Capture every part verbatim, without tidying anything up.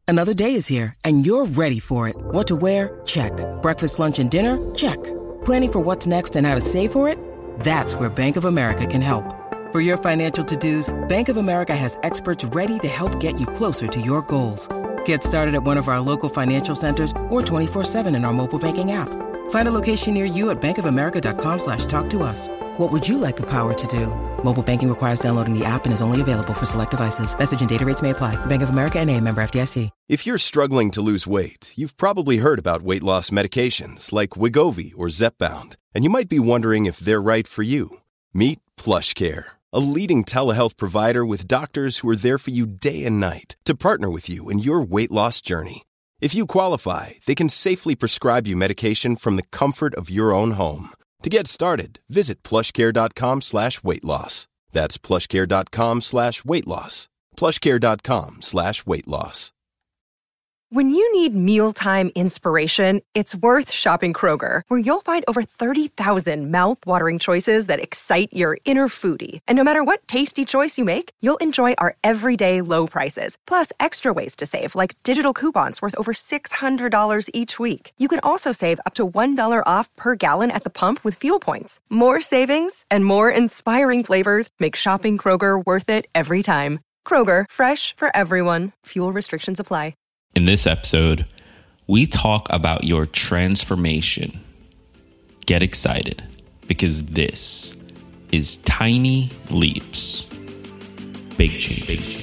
Another day is here, and you're ready for it. What to wear? Check. Breakfast, lunch, and dinner? Check. Planning for what's next and how to save for it? That's where Bank of America can help. For your financial to-dos, Bank of America has experts ready to help get you closer to your goals. Get started at one of our local financial centers or twenty-four seven in our mobile banking app. Find a location near you at bankofamerica.com slash talk to us. What would you like the power to do? Mobile banking requires downloading the app and is only available for select devices. Message and data rates may apply. Bank of America N A, member F D I C. If you're struggling to lose weight, you've probably heard about weight loss medications like Wegovy or Zepbound, and you might be wondering if they're right for you. Meet PlushCare, a leading telehealth provider with doctors who are there for you day and night to partner with you in your weight loss journey. If you qualify, they can safely prescribe you medication from the comfort of your own home. To get started, visit plushcare.com slash weight loss. That's plushcare.com slash weight loss. plushcare.com slash weight loss. When you need mealtime inspiration, it's worth shopping Kroger, where you'll find over thirty thousand mouth-watering choices that excite your inner foodie. And no matter what tasty choice you make, you'll enjoy our everyday low prices, plus extra ways to save, like digital coupons worth over six hundred dollars each week. You can also save up to one dollar off per gallon at the pump with fuel points. More savings and more inspiring flavors make shopping Kroger worth it every time. Kroger, fresh for everyone. Fuel restrictions apply. In this episode, we talk about your transformation. Get excited, because this is Tiny Leaps, Big Changes.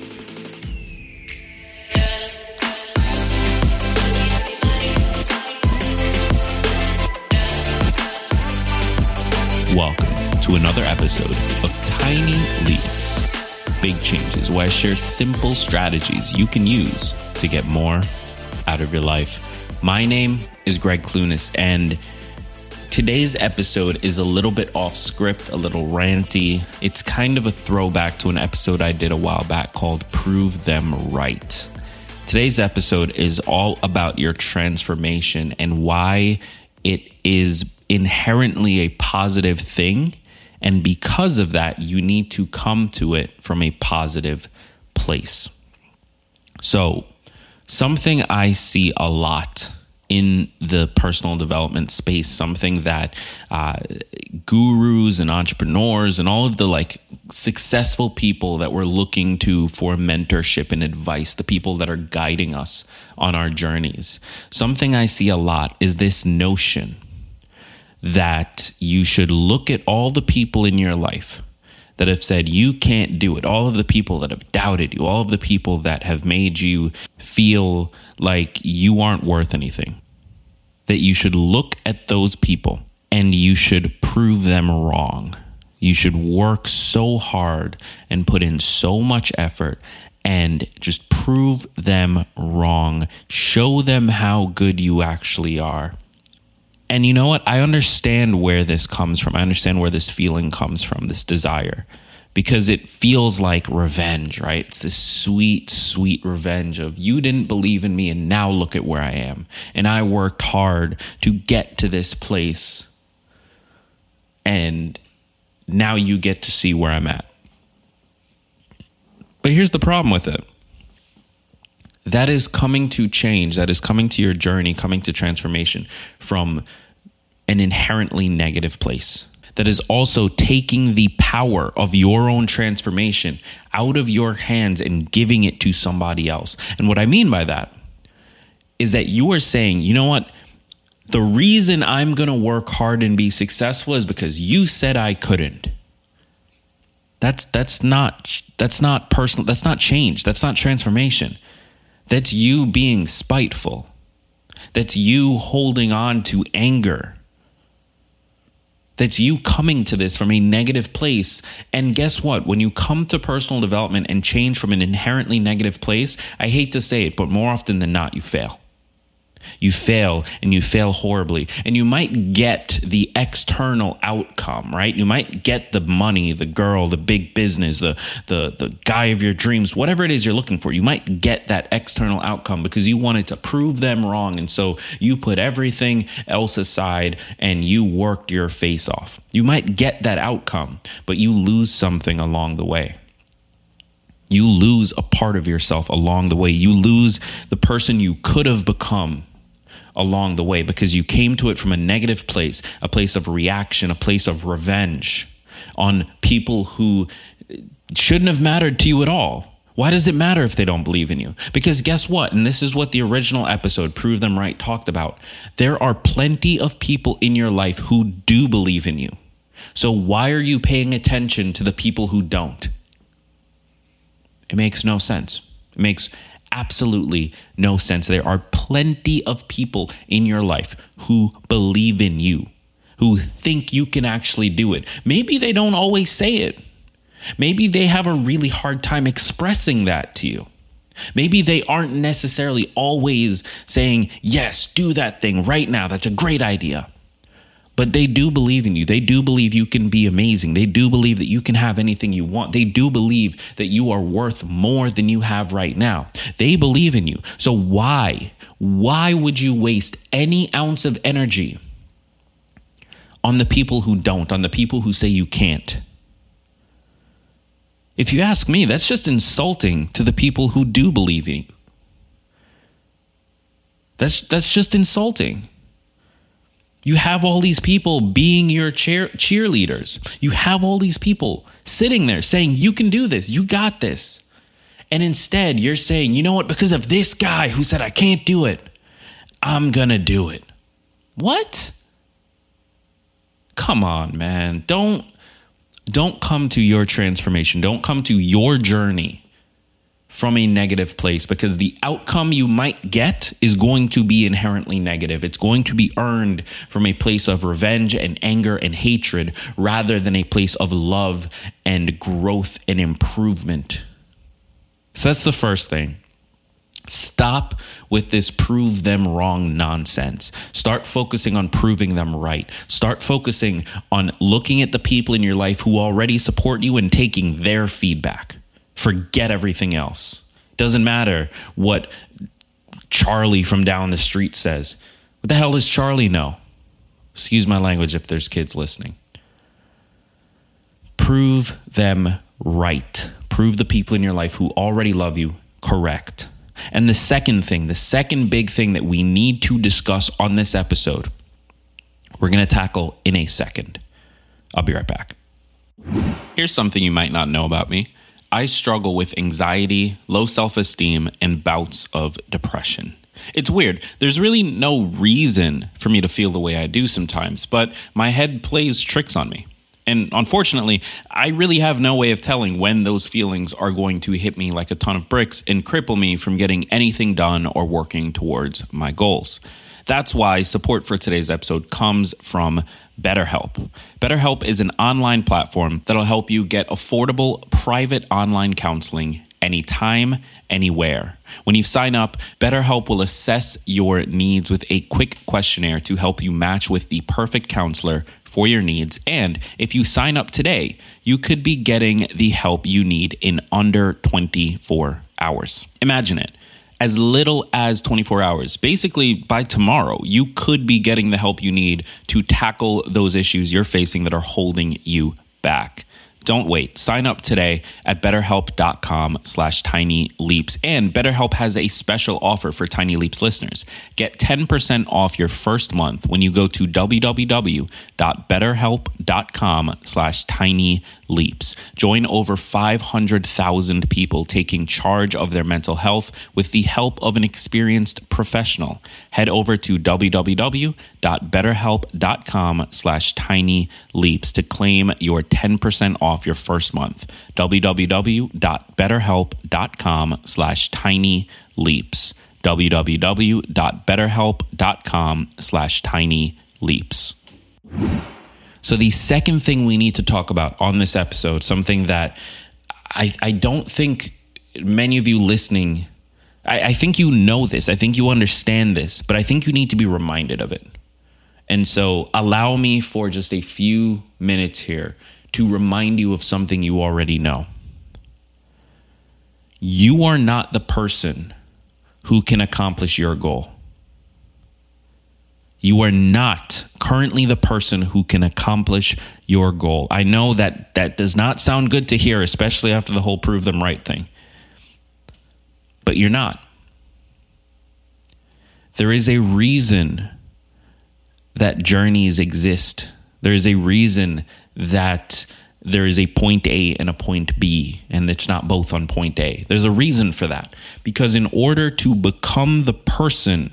Welcome to another episode of Tiny Leaps, Big Changes, where I share simple strategies you can use to get more out of your life. My name is Greg Clunis, and today's episode is a little bit off script, a little ranty. It's kind of a throwback to an episode I did a while back called Prove Them Right. Today's episode is all about your transformation and why it is inherently a positive thing. And because of that, you need to come to it from a positive place. So, something I see a lot in the personal development space, something that uh, gurus and entrepreneurs and all of the like successful people that we're looking to for mentorship and advice, the people that are guiding us on our journeys, something I see a lot is this notion that you should look at all the people in your life that have said you can't do it, all of the people that have doubted you, all of the people that have made you feel like you aren't worth anything, that you should look at those people and you should prove them wrong. You should work so hard and put in so much effort and just prove them wrong. Show them how good you actually are. And you know what? I understand where this comes from. I understand where this feeling comes from, this desire, because it feels like revenge, right? It's this sweet, sweet revenge of you didn't believe in me and now look at where I am. And I worked hard to get to this place. And now you get to see where I'm at. But here's the problem with it. That is coming to change. That is coming to your journey, coming to transformation from an inherently negative place. That is also taking the power of your own transformation out of your hands and giving it to somebody else. And what I mean by that is that you are saying, you know what? The reason I'm going to work hard and be successful is because you said I couldn't. That's that's not that's not personal. That's not change. That's not transformation. That's you being spiteful. That's you holding on to anger. That's you coming to this from a negative place. And guess what? When you come to personal development and change from an inherently negative place, I hate to say it, but more often than not, you fail. You fail and you fail horribly, and you might get the external outcome, right? You might get the money, the girl, the big business, the, the, the guy of your dreams, whatever it is you're looking for. You might get that external outcome because you wanted to prove them wrong. And so you put everything else aside and you worked your face off. You might get that outcome, but you lose something along the way. You lose a part of yourself along the way. You lose the person you could have become along the way because you came to it from a negative place, a place of reaction, a place of revenge on people who shouldn't have mattered to you at all. Why does it matter if they don't believe in you? Because guess what? And this is what the original episode, Prove Them Right, talked about. There are plenty of people in your life who do believe in you. So why are you paying attention to the people who don't? It makes no sense. It makes absolutely no sense. There are plenty of people in your life who believe in you, who think you can actually do it. Maybe they don't always say it. Maybe they have a really hard time expressing that to you. Maybe they aren't necessarily always saying, yes, do that thing right now. That's a great idea. But they do believe in you. They do believe you can be amazing. They do believe that you can have anything you want. They do believe that you are worth more than you have right now. They believe in you. So why? Why would you waste any ounce of energy on the people who don't, on the people who say you can't? If you ask me, that's just insulting to the people who do believe in you. That's, that's just insulting. You have all these people being your cheer cheerleaders. You have all these people sitting there saying, you can do this. You got this. And instead, you're saying, you know what? Because of this guy who said I can't do it, I'm going to do it. What? Come on, man. Don't, don't come to your transformation. Don't come to your journey from a negative place, because the outcome you might get is going to be inherently negative. It's going to be earned from a place of revenge and anger and hatred rather than a place of love and growth and improvement. So that's the first thing. Stop with this prove them wrong nonsense. Start focusing on proving them right. Start focusing on looking at the people in your life who already support you and taking their feedback. Forget everything else. Doesn't matter what Charlie from down the street says. What the hell does Charlie know? Excuse my language if there's kids listening. Prove them right. Prove the people in your life who already love you correct. And the second thing, the second big thing that we need to discuss on this episode, we're going to tackle in a second. I'll be right back. Here's something you might not know about me. I struggle with anxiety, low self-esteem, and bouts of depression. It's weird. There's really no reason for me to feel the way I do sometimes, but my head plays tricks on me. And unfortunately, I really have no way of telling when those feelings are going to hit me like a ton of bricks and cripple me from getting anything done or working towards my goals. That's why support for today's episode comes from BetterHelp. BetterHelp is an online platform that'll help you get affordable private online counseling anytime, anywhere. When you sign up, BetterHelp will assess your needs with a quick questionnaire to help you match with the perfect counselor for your needs. And if you sign up today, you could be getting the help you need in under twenty-four hours. Imagine it. As little as twenty-four hours. Basically, by tomorrow, you could be getting the help you need to tackle those issues you're facing that are holding you back. Don't wait. Sign up today at betterhelp.com slash tiny leaps. And BetterHelp has a special offer for Tiny Leaps listeners. Get ten percent off your first month when you go to www.betterhelp.com slash tiny leaps. Join over five hundred thousand people taking charge of their mental health with the help of an experienced professional. Head over to www.betterhelp.com slash tiny leaps to claim your ten percent off your first month. www.betterhelp.com slash tiny leaps. www.betterhelp.com slash tiny leaps. So the second thing we need to talk about on this episode, something that I, I don't think many of you listening, I, I think you know this, I think you understand this, but I think you need to be reminded of it. And so allow me for just a few minutes here to remind you of something you already know. You are not the person who can accomplish your goal. You are not currently the person who can accomplish your goal. I know that that does not sound good to hear, especially after the whole prove them right thing. but you're not. There is a reason that journeys exist. There is a reason that there is a point A and a point B, and it's not both on point A. There's a reason for that. Because in order to become the person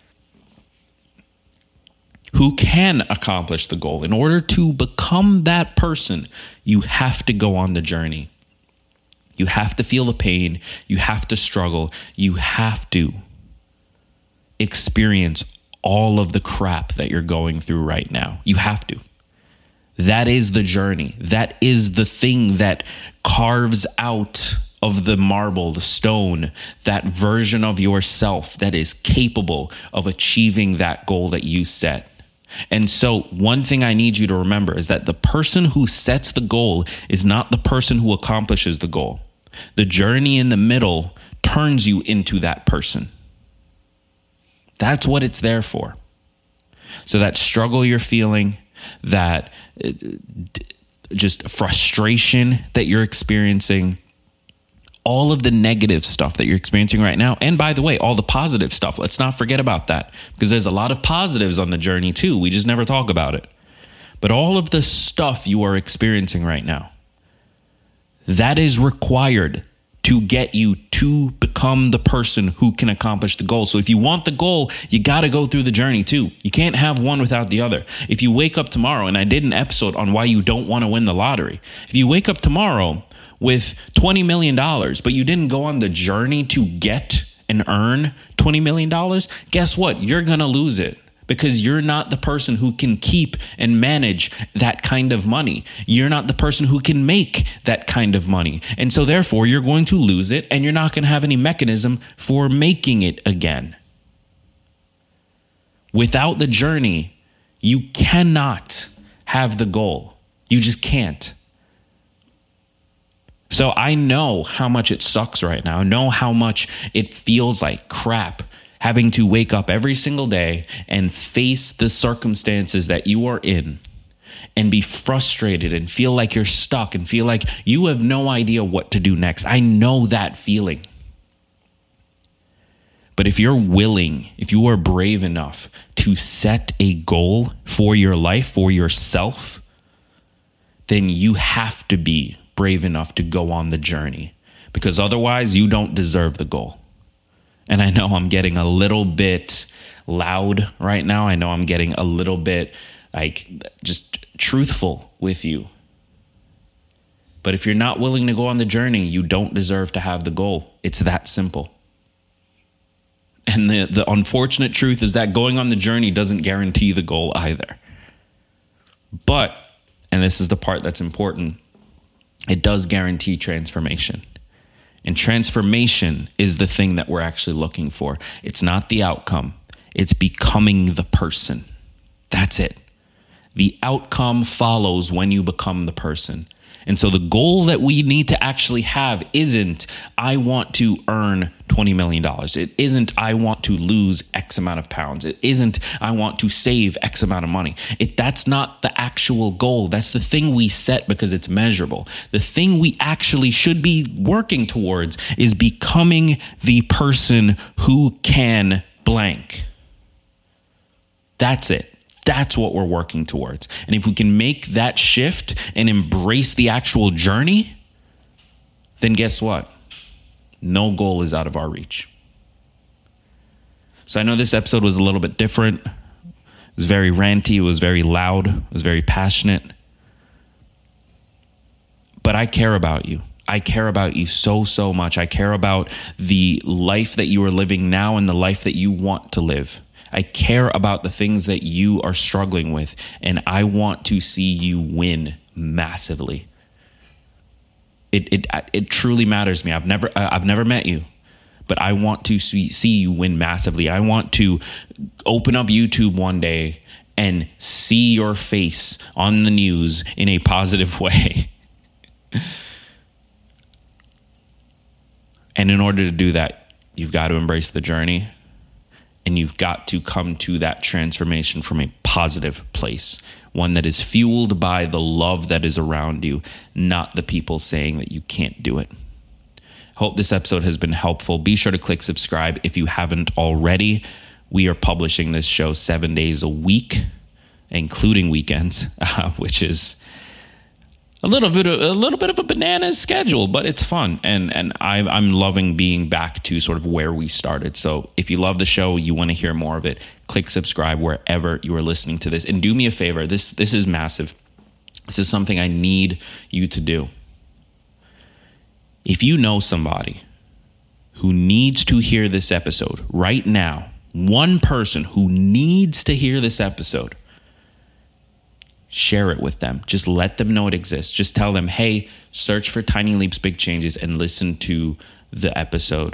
who can accomplish the goal, in order to become that person, you have to go on the journey. You have to feel the pain. You have to struggle. You have to experience all of the crap that you're going through right now. You have to. That is the journey. That is the thing that carves out of the marble, the stone, that version of yourself that is capable of achieving that goal that you set. And so one thing I need you to remember is that the person who sets the goal is not the person who accomplishes the goal. The journey in the middle turns you into that person. That's what it's there for. So that struggle you're feeling, that uh, just frustration that you're experiencing, all of the negative stuff that you're experiencing right now, and by the way, all the positive stuff, let's not forget about that, because there's a lot of positives on the journey too. We just never talk about it. But all of the stuff you are experiencing right now, that is required to get you to become the person who can accomplish the goal. So if you want the goal, you got to go through the journey too. You can't have one without the other. If you wake up tomorrow, and I did an episode on why you don't want to win the lottery. If you wake up tomorrow with twenty million dollars, but you didn't go on the journey to get and earn twenty million dollars, guess what? You're going to lose it. Because you're not the person who can keep and manage that kind of money. You're not the person who can make that kind of money. And so therefore, you're going to lose it, and you're not going to have any mechanism for making it again. Without the journey, you cannot have the goal. You just can't. So I know how much it sucks right now. I know how much it feels like crap, having to wake up every single day and face the circumstances that you are in and be frustrated and feel like you're stuck and feel like you have no idea what to do next. I know that feeling. But if you're willing, if you are brave enough to set a goal for your life, for yourself, then you have to be brave enough to go on the journey, because otherwise you don't deserve the goal. And I know I'm getting a little bit loud right now. I know I'm getting a little bit like just truthful with you. But if you're not willing to go on the journey, you don't deserve to have the goal. It's that simple. And the, the unfortunate truth is that going on the journey doesn't guarantee the goal either. But, and this is the part that's important, it does guarantee transformation. And transformation is the thing that we're actually looking for. It's not the outcome. It's becoming the person. That's it. The outcome follows when you become the person. And so the goal that we need to actually have isn't, I want to earn twenty million dollars. It isn't, I want to lose X amount of pounds. It isn't, I want to save X amount of money. It, that's not the actual goal. That's the thing we set because it's measurable. The thing we actually should be working towards is becoming the person who can blank. That's it. That's what we're working towards. And if we can make that shift and embrace the actual journey, then guess what? No goal is out of our reach. So I know this episode was a little bit different. It was very ranty. It was very loud. It was very passionate. But I care about you. I care about you so, so much. I care about the life that you are living now and the life that you want to live. I care about the things that you are struggling with, and I want to see you win massively. It it it truly matters to me. I've never I've never met you, but I want to see, see you win massively. I want to open up YouTube one day and see your face on the news in a positive way. And in order to do that, you've got to embrace the journey. And you've got to come to that transformation from a positive place, one that is fueled by the love that is around you, not the people saying that you can't do it. Hope this episode has been helpful. Be sure to click subscribe if you haven't already. We are publishing this show seven days a week, including weekends, uh, which is a little bit of a little bit of a bananas schedule, but it's fun, and and I, I'm loving being back to sort of where we started. So if you love the show, you want to hear more of it, click subscribe wherever you are listening to this, and do me a favor. This this is massive. This is something I need you to do. If you know somebody who needs to hear this episode right now, one person who needs to hear this episode, share it with them. Just let them know it exists. Just tell them, hey, search for Tiny Leaps, Big Changes and listen to the episode.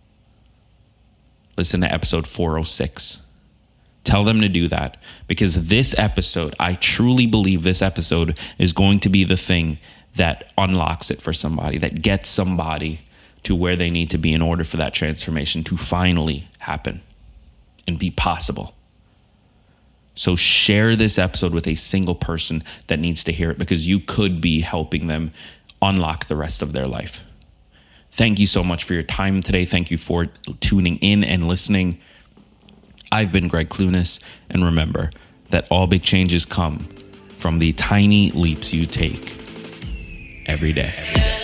Listen to episode four oh six. Tell them to do that, because this episode, I truly believe this episode is going to be the thing that unlocks it for somebody, that gets somebody to where they need to be in order for that transformation to finally happen and be possible. So share this episode with a single person that needs to hear it, because you could be helping them unlock the rest of their life. Thank you so much for your time today. Thank you for tuning in and listening. I've been Greg Clunas, and remember that all big changes come from the tiny leaps you take every day.